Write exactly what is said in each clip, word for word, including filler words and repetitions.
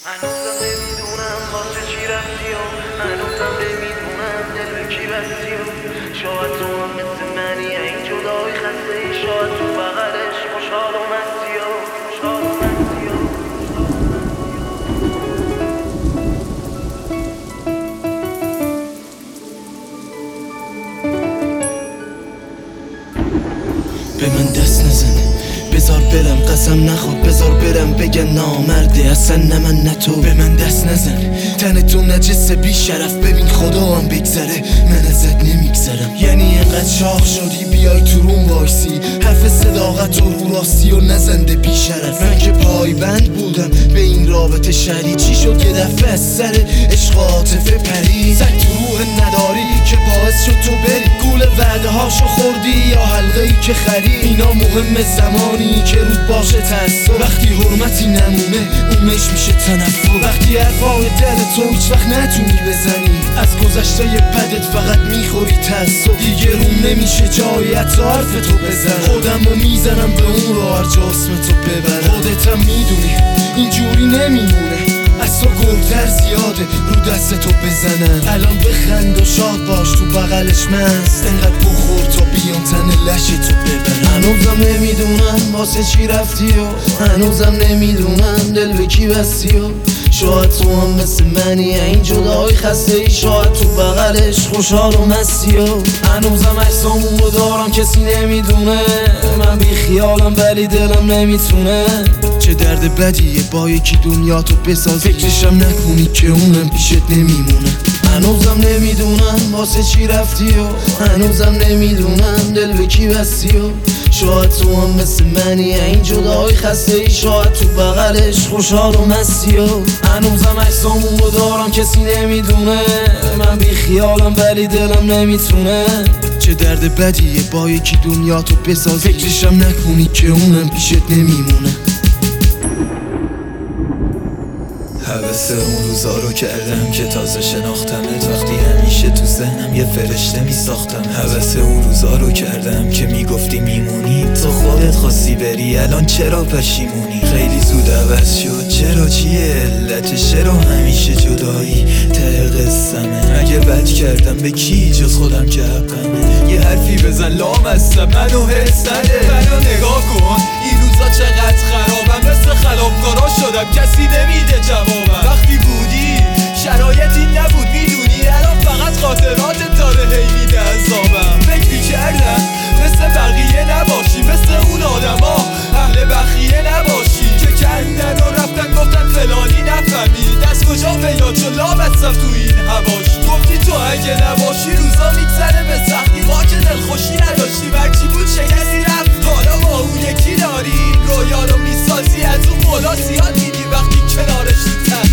هنوزم نمیدونم واسه چی رفتی و هنوزم نمیدونم دل به کی بستی و شاید تو هم مثل منی این جدای خسته ای شاید تو بغلش خوشحال و مستی و خوشحال و مستی و به من دست نزنه، بذار برم، قسم نخور بذار برم، بگن نامرده اصلا نه من نه تو. به من دست نزن، تن تو نجسه بی شرف، ببین خدا هم بگذره من ازت نمیگذرم. یعنی اینقدر شاخ شدی بیای تو روم وایسی، حرف صداقت و رو راستی و نزنده بی شرف. من که پایبند بودم به این رابطه شری، چی شد یه دفعه از سر عشق عاطفه پری؟ سگ تو روح نداری که باعث شد تو بری، گول وعده هاشو خوردی یا حلقه ای که خری؟ اینا مهم زمانی که رود باشه تعصب، وقتی حرمتی نمونه اونش میشه تنفر. وقتی حرفای دل تو هیچ وقت نتونی بزنی، از گذشته بدت فقط میخوری تعصب. دیگه روم نمیشه جایی حتی حرف تو بزن، خودم رو میزنم به اون رو هر جا اسم تو ببرم. خودتم میدونی اینجوری نمیمونه، از تو گلتر زیاده رو دست تو بزنن. الان بخند و شاد باش تو بغلش مست، انقدر بخور تا بیان تن لش تو ببرن. هنوزم نمیدونم واسه چی رفتی و هنوزم نمیدونم دل به کی بستی و شاید تو هم مثل منی این جدای خسته ای، شاید تو بغلش خوشحال و مستی و هنوزم عکسامون رو دارم کسی نمیدونه، من بی خیالم ولی دلم نمیتونه. چه درد بدیه با یکی دنیا تو بساز، فکرشم نکنی که اونم پیشت نمیمونه. هنوزم نمیدونم واسه چی رفتی و هنوزم نمیدونم دل به کی بستی و شاید تو هم مثل منی این جدای خسته ای، شاید تو بغلش خوشحال و مستی و هنوزم عکسامون رو دارم کسی نمیدونه، من بی خیالم ولی دلم نمیتونه. چه درد بدیه با یکی دنیا تو بساز، فکرشم نکنی که اونم پیشت نمیمونه. حوث اون روزا رو کردم که تازه شناختمت، وقتی همیشه تو ذهنم یه فرشته می ساختم. حوث اون روزا رو کردم که میگفتی میمونی، تو خودت خواستی بری الان چرا پشیمونی؟ خیلی زود عوض شد چرا، چیه علتش؟ چرا همیشه جدایی ته قصمه؟ اگه بد کردم به کی جز خودم که حقمه؟ یه حرفی بزن لامصب منو حس نده، منو نگاه کن این روزا چقدر خرابم، مثل خلافکارا شدم کسی نمیده جوابم. وقتی بودی شرایطی نبود میدونی، الان فقط خاطرات داره هی میده عذابم. فکر میکردم مثل بقیه نباشی، مثل اون آدما اهل بخیه نباشی که کردن و رفتن گفتن فلانی نفهمی، دست کجا پیدا چون لامصب تو این هواش. گفتی تو اگه نباشی روزا میگذره به سختی، ما که دلخوشی نداشتی وقتی بود شکستی رفت. حالا با اون یکی داری رویا رو میسازی، از اون بالا زیاد میدی وقتی کنارش تو تخت.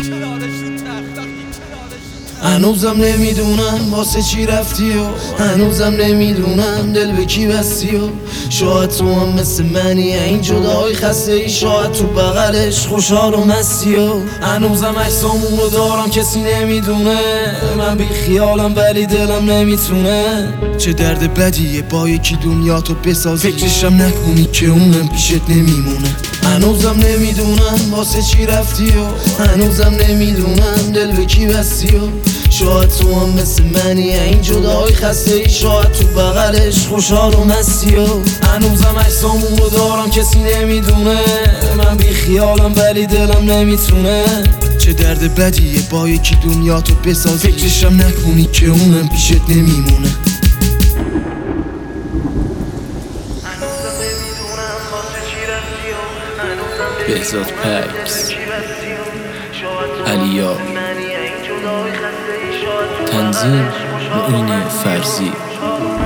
هنوزم نمیدونم واسه چی رفتی و هنوزم نمیدونم دل به کی بستی و شاید تو هم مثل منی این جدای خسته ای، شاید تو بغلش خوشحال و مستی و هنوزم عکسامون رو دارم کسی نمیدونه، من بی خیالم ولی دلم نمیتونه. چه درد بدیه با یکی دنیا تو بساز، فکرشم نکنی که اونم پیشت نمیمونه. هنوزم نمیدونم واسه چی رفتی و هنوزم نمیدونم دل به کی بستی و شاید تو هم مثل منی این جدای خسته ای، شاید تو بغلش خوشحال و مستی و هنوزم عکسامون رو دارم کسی نمیدونه، من بی خیالم ولی دلم نمیتونه. چه درد بدیه با یکی دنیا تو بساز، فکرشم نکنی که اونم پیشت نمیمونه. بهزاد پکس، علیا، تنظیم معین فرزی.